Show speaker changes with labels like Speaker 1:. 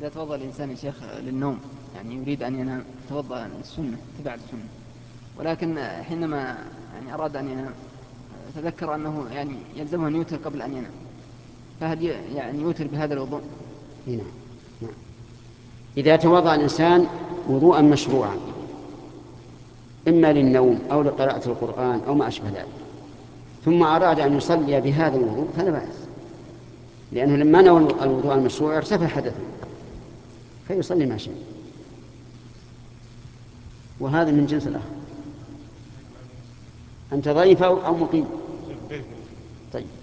Speaker 1: إذا توضأ الإنسان يا شيخ للنوم، يعني يريد أن ينام، توضأ السنة تبع السنة، ولكن حينما يعني أراد أن ينام تذكر أنه يعني يلزمه أن يوتر قبل أن ينام، فهل يعني يوتر بهذا الوضوء؟
Speaker 2: نعم. نعم. إذا توضأ الإنسان وضوءا مشروعا إما للنوم أو لقراءة القرآن أو ما أشبه ذلك، ثم أراد أن يصلي بهذا الوضوء فلا بأس، لأنه لما نوى الوضوء المشروع ارتفع حدثه فيصلي ما شاء، وهذا من جنس الآخر. أنت ضعيف أو مقيم؟ طيب.